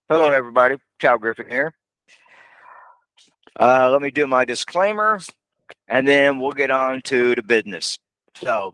Hello, everybody. Chow Griffin here. Let me do my disclaimer, and then we'll get on to the business. So,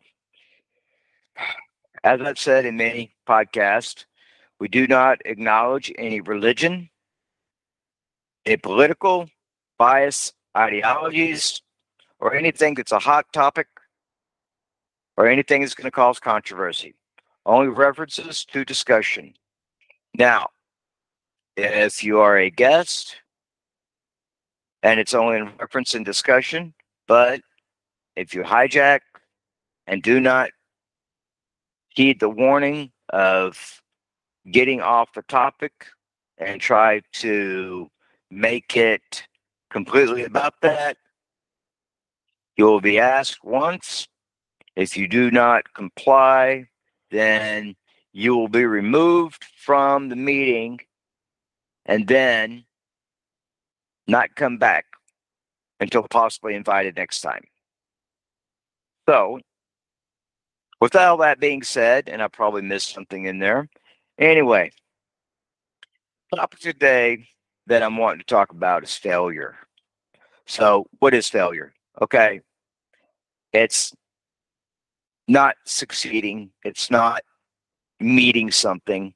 as I've said in many podcasts, we do not acknowledge any religion, any political bias, ideologies, or anything that's a hot topic, or anything that's going to cause controversy. Only references to discussion. Now, if you are a guest and it's only in reference and discussion, but if you hijack and do not heed the warning of getting off the topic and try to make it completely about that, you will be asked once. If you do not comply, then you will be removed from the meeting and then not come back until possibly invited next time. So, with all that being said, and I probably missed something in there. Anyway, topic today that I'm wanting to talk about is failure. So, what is failure? Okay, it's not succeeding, it's not meeting something.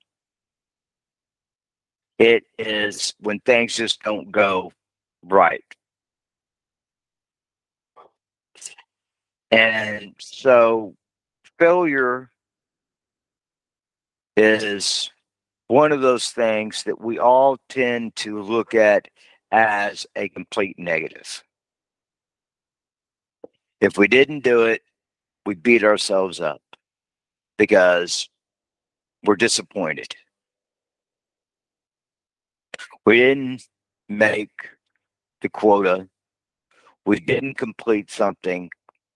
It is when things just don't go right. And so, failure is one of those things that we all tend to look at as a complete negative. If we didn't do it, we beat ourselves up because we're disappointed. We didn't make the quota. We didn't complete something.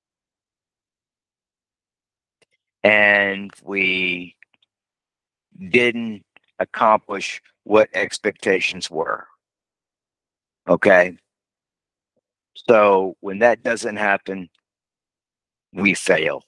And we didn't accomplish what expectations were. Okay. So when that doesn't happen, we fail.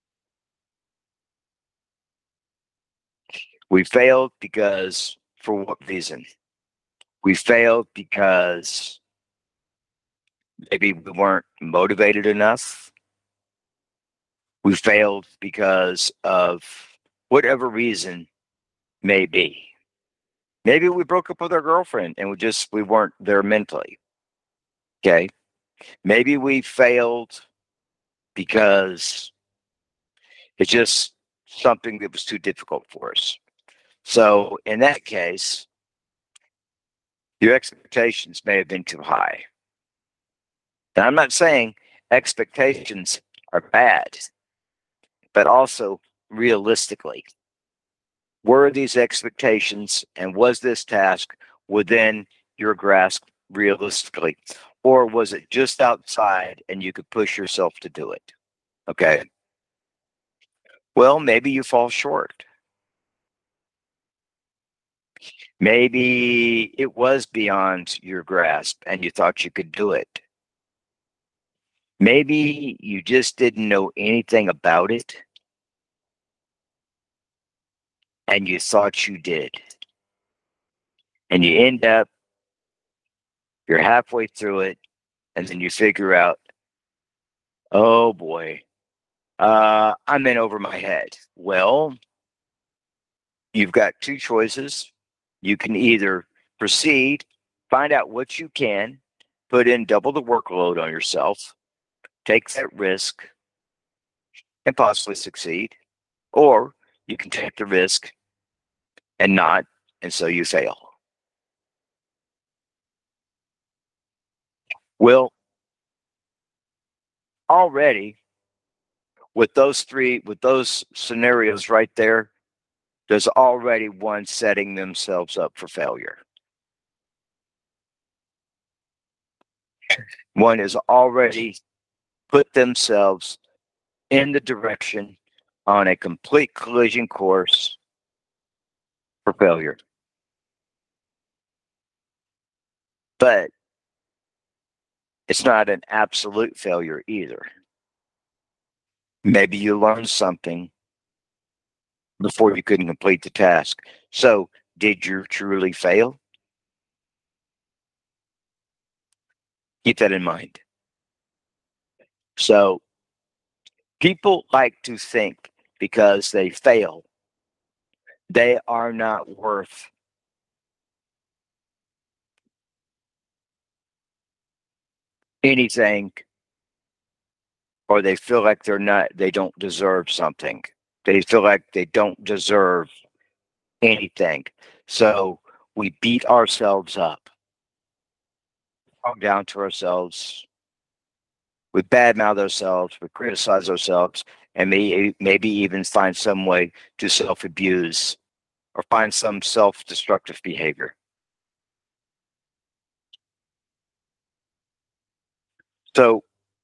We failed because, for what reason? We failed because maybe we weren't motivated enough. We failed because of whatever reason may be. Maybe we broke up with our girlfriend and we weren't there mentally. Okay. Maybe we failed because it's just something that was too difficult for us. So in that case, your expectations may have been too high. And I'm not saying expectations are bad, but also realistically, were these expectations and was this task within your grasp realistically? Or was it just outside and you could push yourself to do it? Okay. Well, maybe you fall short. Maybe it was beyond your grasp and you thought you could do it. Maybe you just didn't know anything about it and you thought you did. And you end up, you're halfway through it, and then you figure out, oh boy, I'm in over my head. Well, you've got two choices. You can either proceed, find out what you can, put in double the workload on yourself, take that risk, and possibly succeed, or you can take the risk and not, and so you fail. Well, already with those scenarios right there, there's already one setting themselves up for failure. One has already put themselves in the direction on a complete collision course for failure. But it's not an absolute failure either. Maybe you learned something before you couldn't complete the task. So did you truly fail? Keep that in mind. So people like to think because they fail, they are not worth anything, or they feel like they don't deserve something. They feel like they don't deserve anything. So we beat ourselves up, talk down to ourselves, we badmouth ourselves, we criticize ourselves, and maybe even find some way to self abuse or find some self destructive behavior. So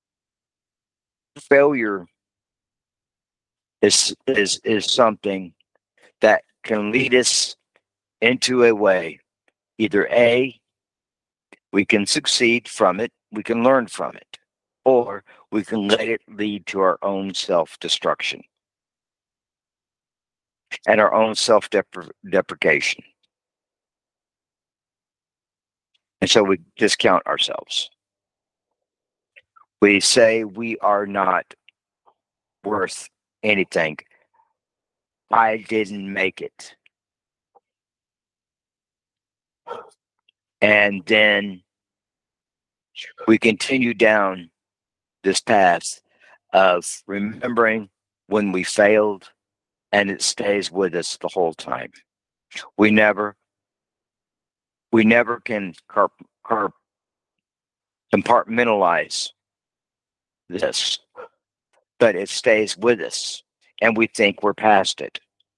failure is something that can lead us into a way. Either A, we can succeed from it, we can learn from it, or we can let it lead to our own self destruction and our own self deprecation. And so we discount ourselves. We say we are not worth anything. I didn't make it. And then we continue down this path of remembering when we failed, and it stays with us the whole time. We never can compartmentalize this, but it stays with us, and we think we're past it.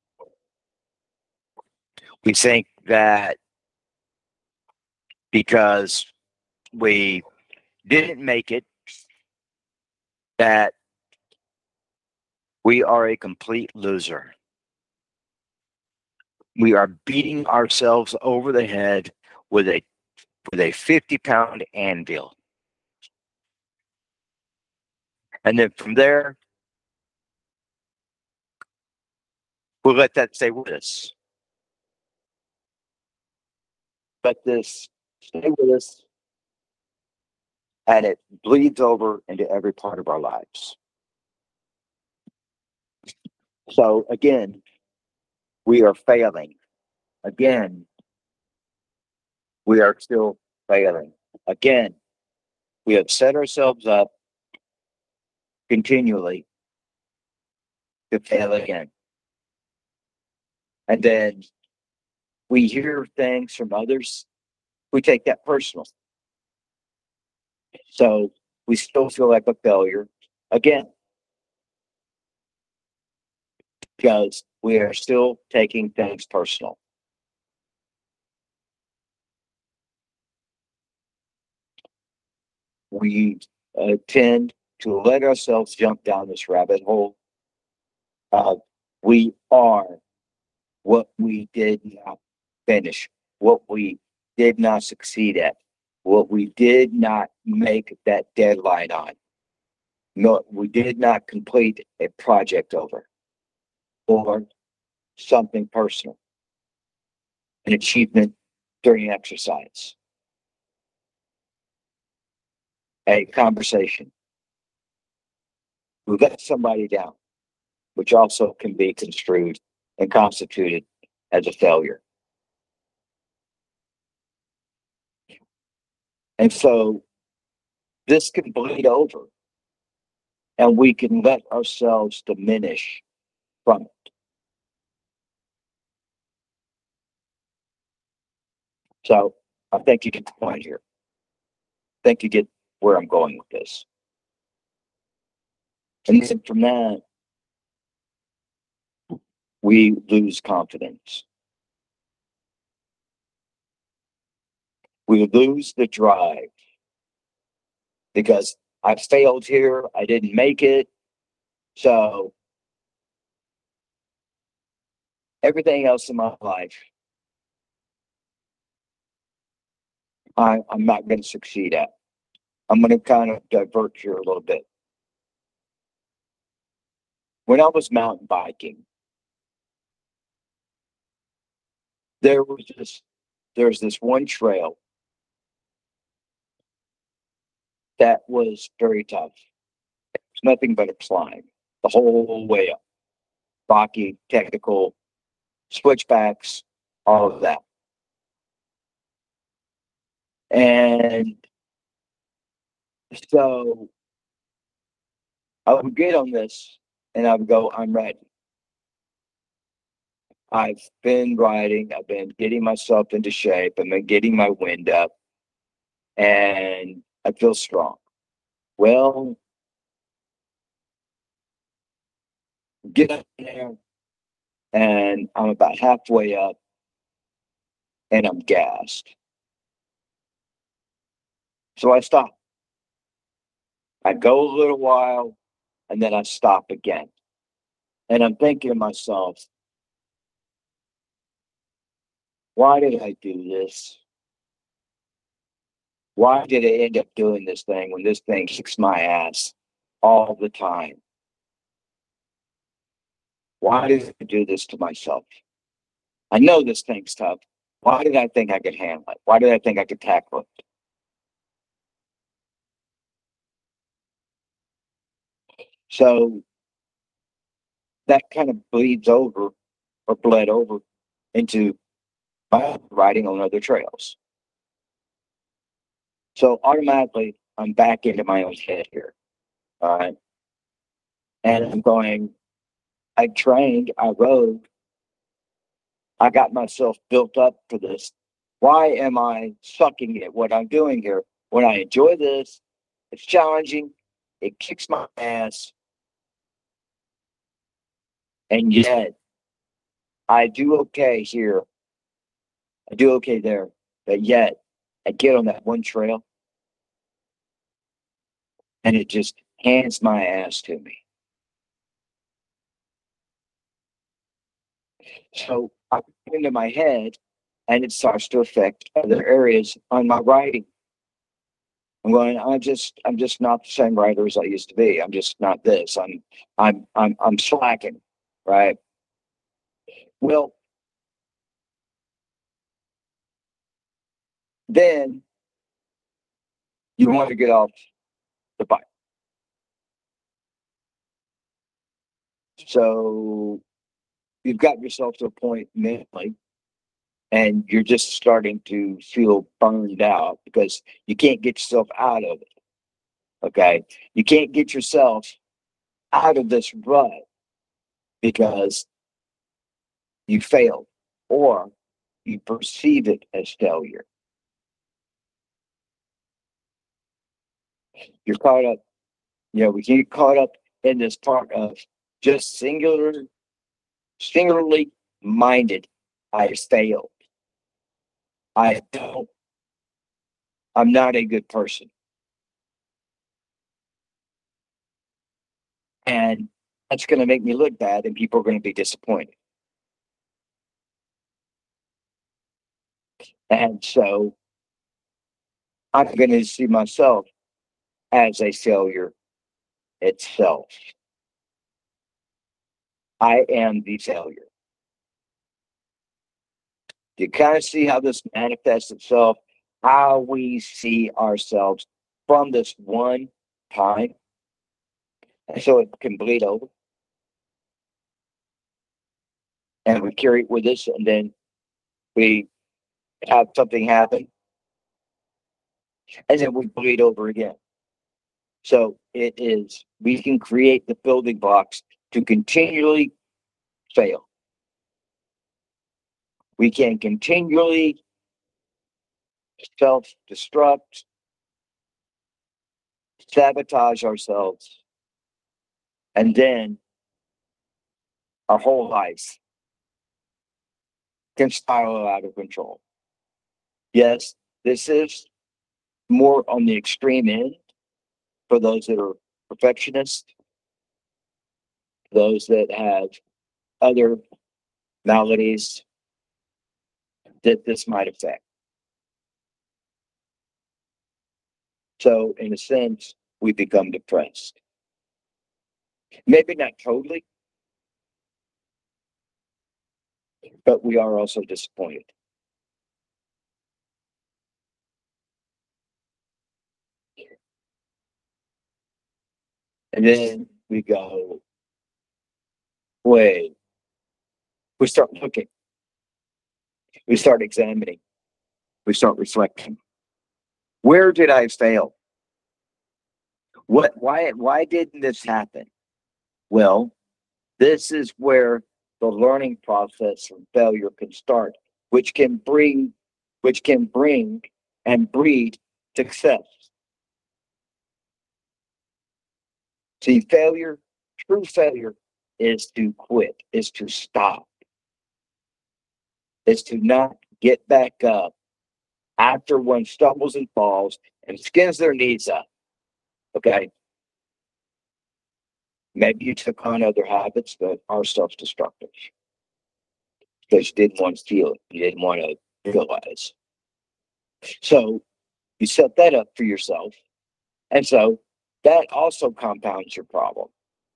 We think that because we didn't make it, that we are a complete loser. We are beating ourselves over the head with a 50-pound anvil. And then from there, we'll let that stay with us. Let this stay with us, and it bleeds over into every part of our lives. So again, we are failing. Again, we are still failing. Again, we have set ourselves up continually to fail again. And then we hear things from others, we take that personal. So we still feel like a failure again, because we are still taking things personal. We tend to let ourselves jump down this rabbit hole. We are what we did not finish, what we did not succeed at, what we did not make that deadline on. No, we did not complete a project over, or something personal, an achievement during exercise, a conversation. We let somebody down, which also can be construed and constituted as a failure. And so this can bleed over, and we can let ourselves diminish from it. So I think you get the point here. I think you get where I'm going with this. And then from that, we lose confidence. We lose the drive because I failed here, I didn't make it. So everything else in my life, I'm not going to succeed at. I'm going to kind of divert here a little bit. When I was mountain biking, there was this one trail that was very tough. It's nothing but a climb the whole way up. Rocky, technical, switchbacks, all of that. And so I would get on this and I would go, I'm ready. I've been riding, I've been getting myself into shape, I've been getting my wind up, and I feel strong. Well, get up there, and I'm about halfway up, and I'm gassed. So I stop. I go a little while, and then I stop again. And I'm thinking to myself, why did I do this? Why did I end up doing this thing when this thing kicks my ass all the time? Why did I do this to myself? I know this thing's tough. Why did I think I could handle it? Why did I think I could tackle it? So that kind of bleeds over or bled over into my riding on other trails. So automatically, I'm back into my own head here. All right. And I'm going, I trained, I rode, I got myself built up for this. Why am I sucking at what I'm doing here? When I enjoy this, it's challenging, it kicks my ass, and yet I do okay here. I do okay there. But yet I get on that one trail and it just hands my ass to me. So I get into my head and it starts to affect other areas on my writing. I'm going, I'm just not the same writer as I used to be. I'm just not this. I'm slacking, right? Well, then you want to get off the bike. So you've got yourself to a point mentally and you're just starting to feel burned out because you can't get yourself out of it. Okay. You can't get yourself out of this rut because you failed or you perceive it as failure. You're caught up, we get caught up in this part of just singularly minded. I failed. I don't, I'm not a good person. And that's going to make me look bad and people are going to be disappointed. And so I'm going to see myself as a failure itself. I am the failure. You kind of see how this manifests itself, how we see ourselves from this one time. And so it can bleed over and we carry it with us and then we have something happen and then we bleed over again. So we can create the building blocks to continually fail. We can continually self destruct, sabotage ourselves, and then our whole life can spiral out of control. Yes, this is more on the extreme end for those that are perfectionists, those that have other maladies that this might affect. So, in a sense, we become depressed. Maybe not totally, but we are also disappointed. And then we go, wait, we start looking, we start examining, we start reflecting. Where did I fail? Why didn't this happen? Well, this is where the learning process from failure can start, which can bring and breed success. See, true failure is to quit, is to stop, is to not get back up after one stumbles and falls and skins their knees up. Okay. Maybe you took on other habits that are self destructive because you didn't want to feel it. You didn't want to realize. So you set that up for yourself. And so that also compounds your problem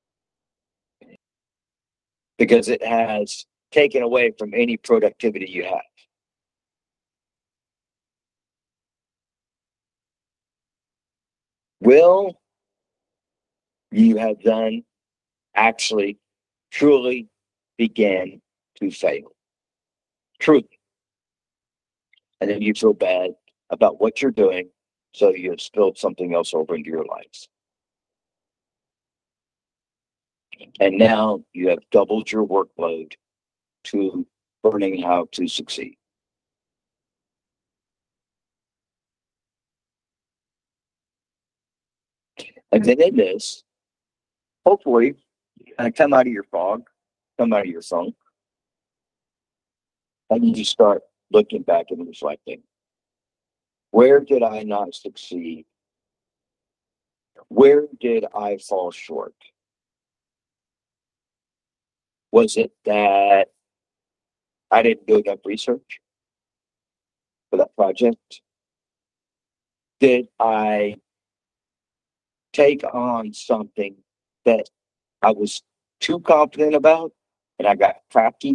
because it has taken away from any productivity you have. Will you have done actually truly began to fail? Truly. And then you feel bad about what you're doing, so you have spilled something else over into your life. And now you have doubled your workload to learning how to succeed. And then in this, hopefully, come out of your fog, come out of your funk, and you just start looking back and reflecting. Where did I not succeed? Where did I fall short? Was it that I didn't do enough research for that project? Did I take on something that I was too confident about and I got cocky?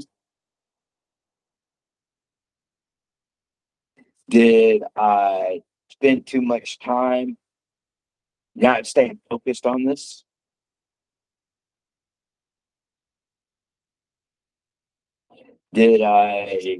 Did I spend too much time not staying focused on this? Did I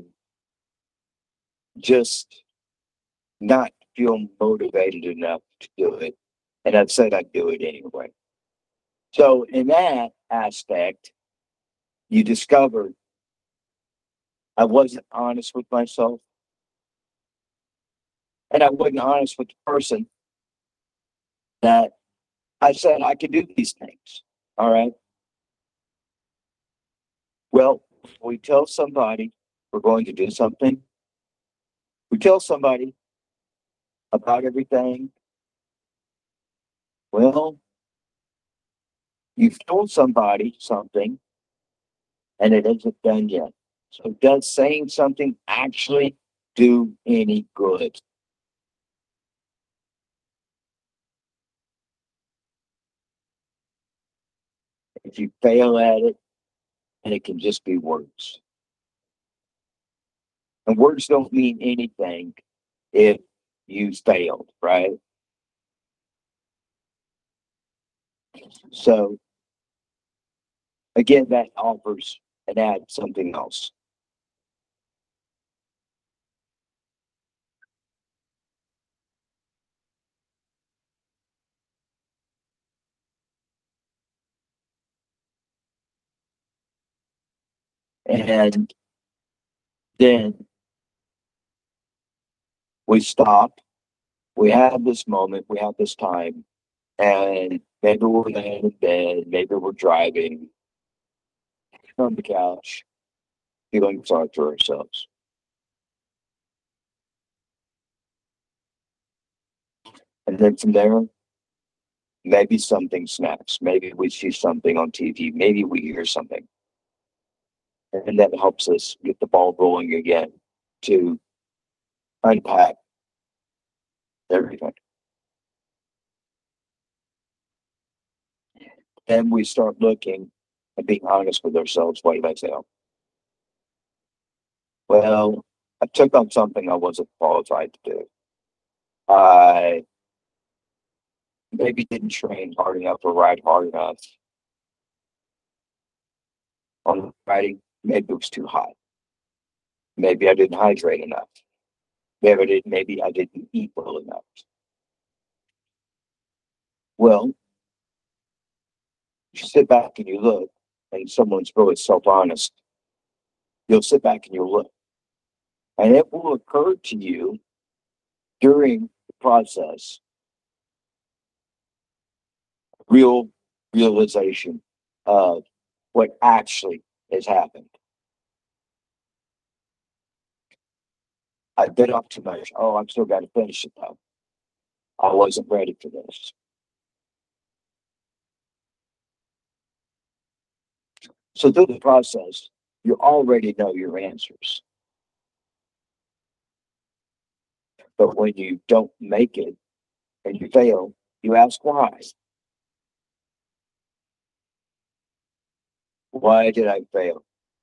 just not feel motivated enough to do it? And I've said I'd do it anyway. So, in that aspect, you discovered I wasn't honest with myself and I wasn't honest with the person that I said I could do these things. All right. Well, we tell somebody we're going to do something, we tell somebody about everything. Well, you've told somebody something and it isn't done yet. So, does saying something actually do any good? If you fail at it, and it can just be words. And words don't mean anything if you failed, right? So, again, that offers and adds something else. And then we stop, we have this moment, we have this time, and maybe we're laying in bed, maybe we're driving on the couch, feeling sorry for ourselves. And then from there, maybe something snaps. Maybe we see something on TV. Maybe we hear something. And that helps us get the ball rolling again to unpack everything. Then we start looking and being honest with ourselves. What did I fail? Well, I took on something I wasn't qualified to do. I maybe didn't train hard enough or ride hard enough on riding. Maybe it was too hot. Maybe I didn't hydrate enough. Maybe I didn't eat well enough. Well, you sit back and you look, and someone's really self-honest. You'll sit back and you'll look, and it will occur to you during the process, real realization of what actually has happened. I bit off too much. Oh, I'm still got to finish it though. I wasn't ready for this. So through the process, you already know your answers. But when you don't make it and you fail, you ask why. Why did I fail?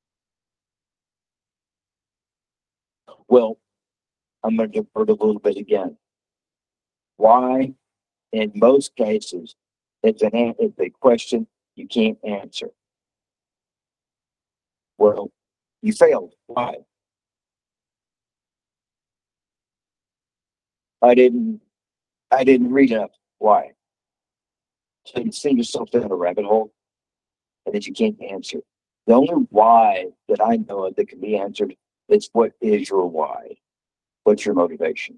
Well, I'm going to divert a little bit again. Why, in most cases, it's a question you can't answer. Well, you failed. Why? I didn't. I didn't read enough. Why? So you send yourself down a rabbit hole and that you can't answer. The only why that I know of that can be answered is what is your why? What's your motivation?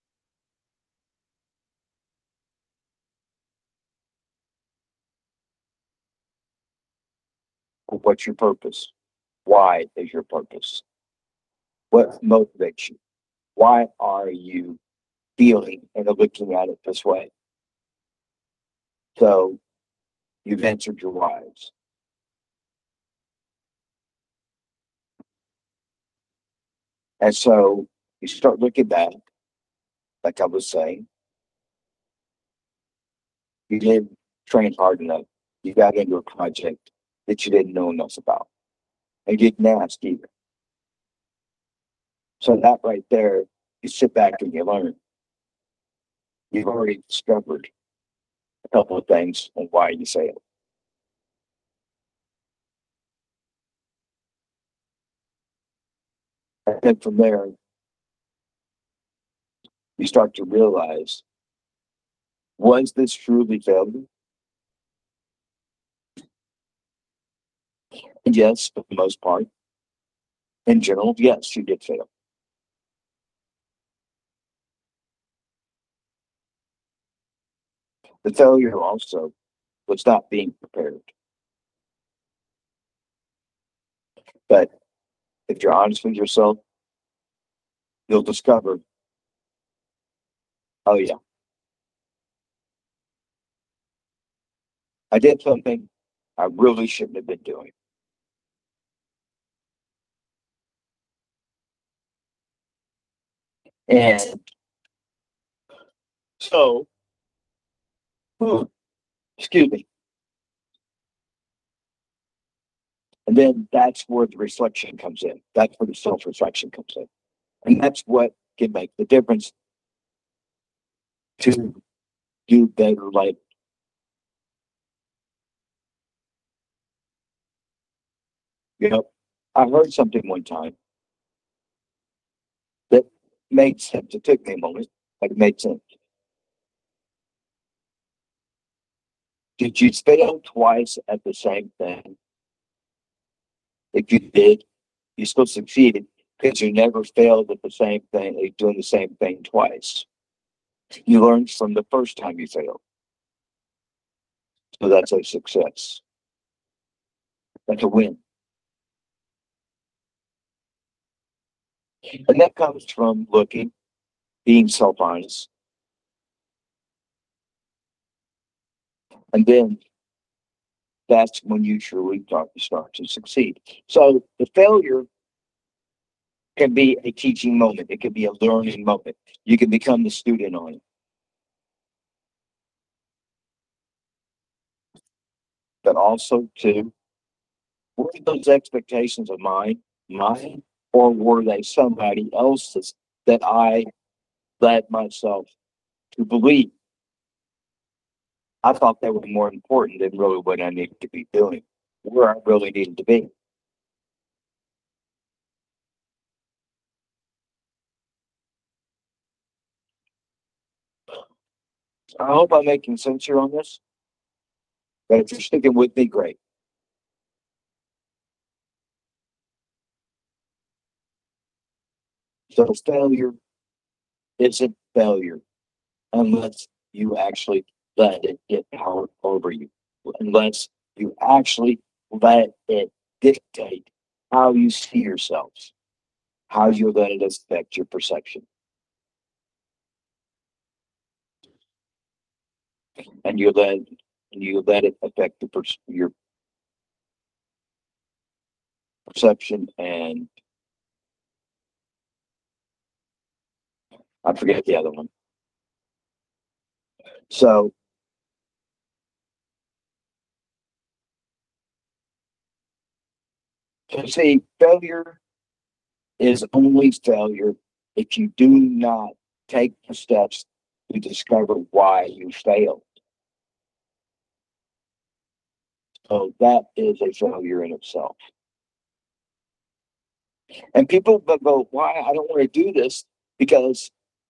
What's your purpose? Why is your purpose? What motivates you? Why are you feeling and looking at it this way? So you've answered your whys. And so you start looking back, like I was saying, you didn't train hard enough. You got into a project that you didn't know enough about. And you didn't ask either. So that right there, you sit back and you learn. You've already discovered a couple of things on why you failed. And then from there, you start to realize, was this truly failure? And yes, for the most part, in general, yes, you did fail. The failure also was not being prepared. But if you're honest with yourself, you'll discover, oh yeah, I did something I really shouldn't have been doing. And so, excuse me. And then that's where the reflection comes in. That's where the self reflection comes in. And that's what can make the difference to do better. Like, you know, I heard something one time that made sense. It took me a moment, but it made sense. Did you fail twice at the same thing? If you did, you still succeeded because you never failed at the same thing, like doing the same thing twice. You learned from the first time you failed. So that's a success. That's a win. And that comes from looking, being self honest, and then that's when you truly start to succeed. So the failure can be a teaching moment. It can be a learning moment. You can become the student on it. But also too, what are those expectations of mine? Mine or were they somebody else's that I led myself to believe? I thought they were more important than really what I needed to be doing, where I really needed to be. I hope I'm making sense here on this. But if you're sticking with me, great. So failure isn't failure unless you actually let it get power over you, unless you actually let it dictate how you see yourselves, how you let it affect your perception. And you let it affect your perception, and I forget the other one. So see, failure is only failure if you do not take the steps to discover why you failed. So that is a failure in itself. And people go, why? I don't want to do this because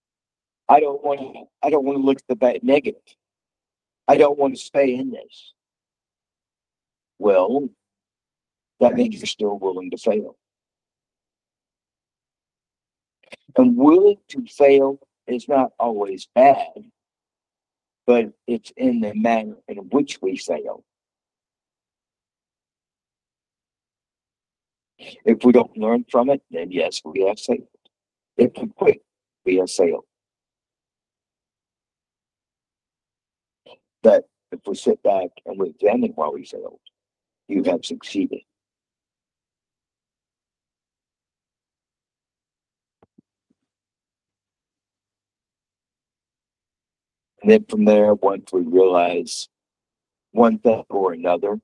I don't want to look at the bad negative. I don't want to stay in this. Well, that means you're still willing to fail. And willing to fail is not always bad, but it's in the manner in which we fail. If we don't learn from it, then yes, we have failed. If we quit, we have failed. But if we sit back and we examine why we failed, you have succeeded. And then from there, once we realize one thing or another,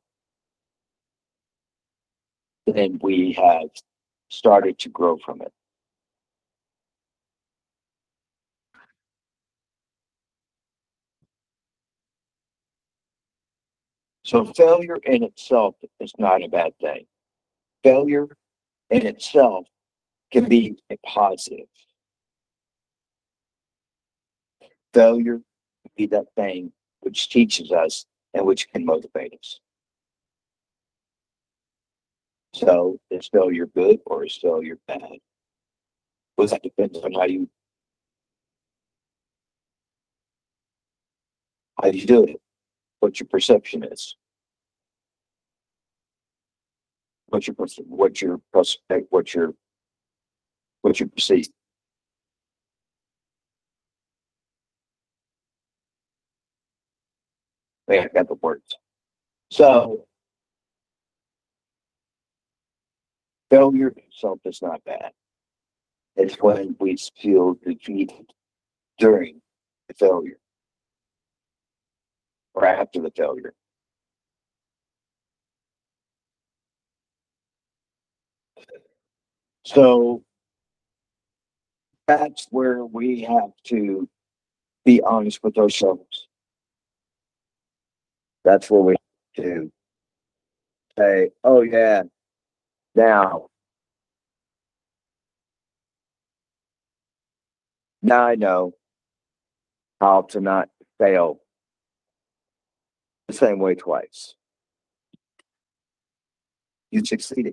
then we have started to grow from it. So failure in itself is not a bad thing. Failure in itself can be a positive. Failure can be that thing which teaches us and which can motivate us. So is failure good or is failure bad? Well, that depends on how you do it, what your perception is, what your prospect, what you perceive. I got the words. So failure itself is not bad. It's when we feel defeated during the failure or after the failure. So that's where we have to be honest with ourselves. That's where we have to say, oh, yeah, now, now I know how to not fail the same way twice. You succeeded.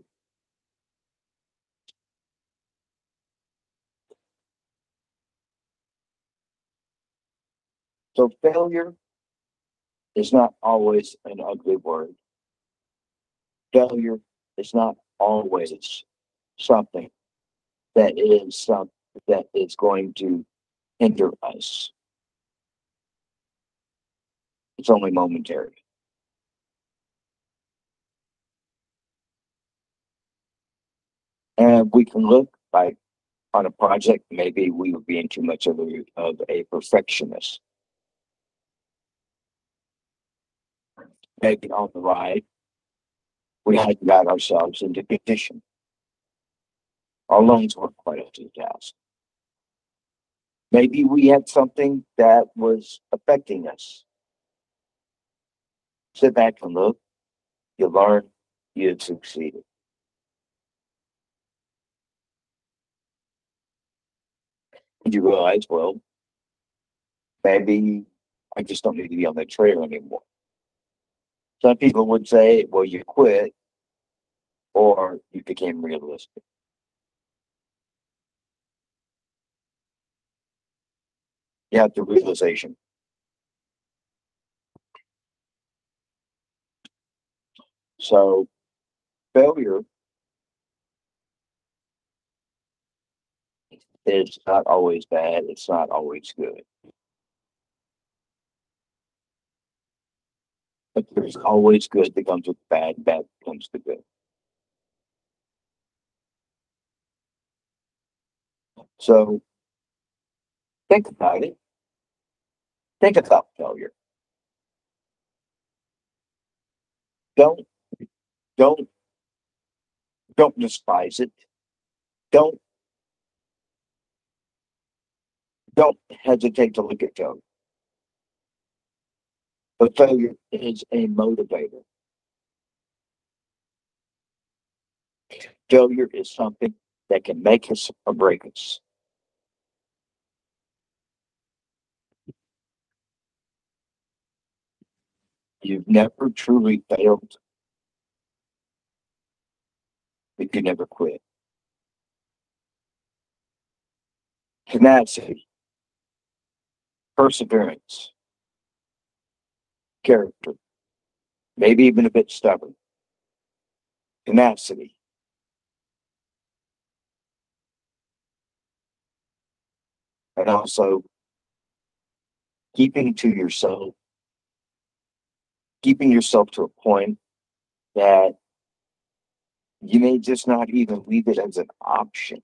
So failure is not always an ugly word. Failure is not always something that is going to hinder us. It's only momentary. And we can look like on a project, maybe we were being too much of a perfectionist. Maybe on the ride, we had got ourselves into condition. Our lungs weren't quite up to the task. Maybe we had something that was affecting us. Sit back and look. You learn. You've succeeded. And you realize, well, maybe I just don't need to be on that trail anymore. Some people would say, well, you quit or you became realistic. You have the realization. So failure is not always bad. It's not always good. But there's always good that comes with bad, bad comes to good. So think about it. Think about failure. Don't don't don't despise it. Don't don't hesitate to look at failure. But failure is a motivator. Failure is something that can make us or break us. You've never truly failed if you never quit. Tenacity, perseverance, character, maybe even a bit stubborn. Tenacity. And also keeping to yourself, keeping yourself to a point that you may just not even leave it as an option.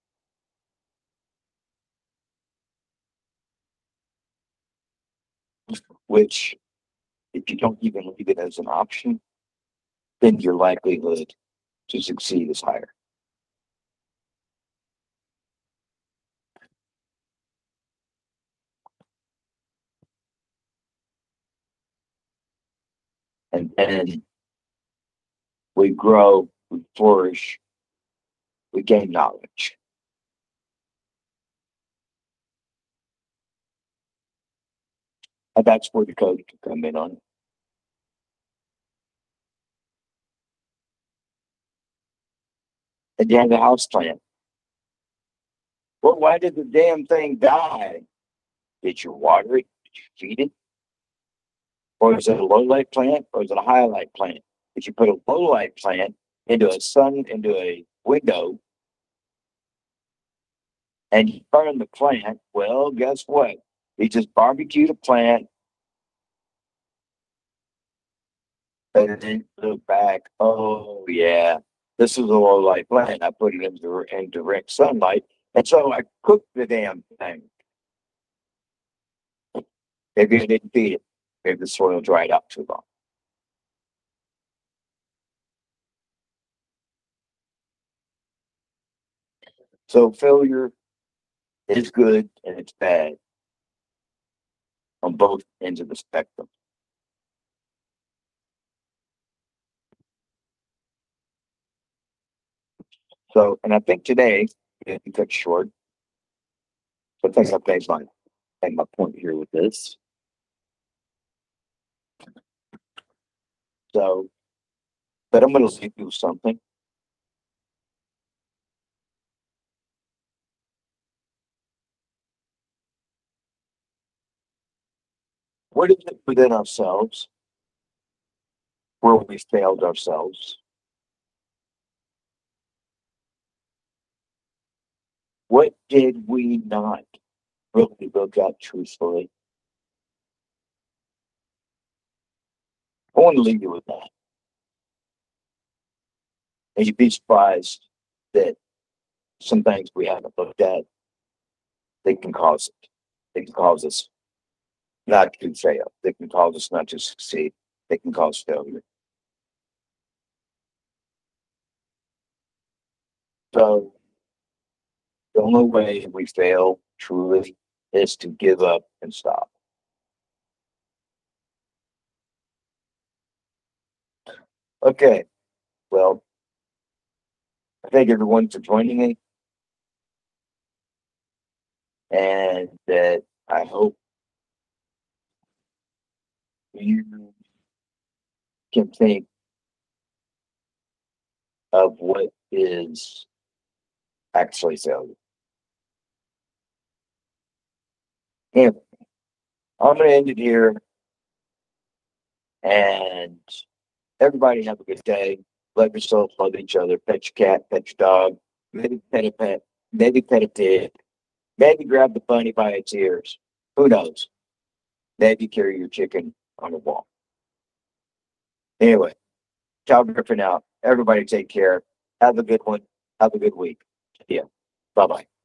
Which, if you don't even leave it as an option, then your likelihood to succeed is higher. And then we grow, we flourish, we gain knowledge. And that's where the code can come in on. And you have a house plant. Well, why did the damn thing die? Did you water it? Did you feed it? Or is it a low light plant or is it a high light plant? If you put a low light plant into a window and you burn the plant, well, guess what? You just barbecued a plant and then look back. Oh yeah, this is a low light plant. I put it in direct sunlight, and so I cooked the damn thing. Maybe I didn't feed it. Maybe the soil dried out too long. So failure is good and it's bad on both ends of the spectrum. So, and I think today, to cut short, I think I've made my point here with this. So, but I'm going to leave you with something. What is it within ourselves where we failed ourselves? What did we not really look at truthfully? I want to leave you with that. And you'd be surprised that some things we haven't looked at, they can cause it. They can cause us not to fail. They can cause us not to succeed. They can cause failure. So The only way we fail truly is to give up and stop. Okay. Well, I thank everyone for joining me. And that I hope you can think of what is actually failure. Anyway, I'm going to end it here. And everybody have a good day. Love yourself, love each other. Pet your cat, pet your dog. Maybe pet a pet. Maybe pet a pig. Maybe grab the bunny by its ears. Who knows? Maybe carry your chicken on a wall. Anyway, ciao for now. Everybody take care. Have a good one. Have a good week. Yeah. Bye bye.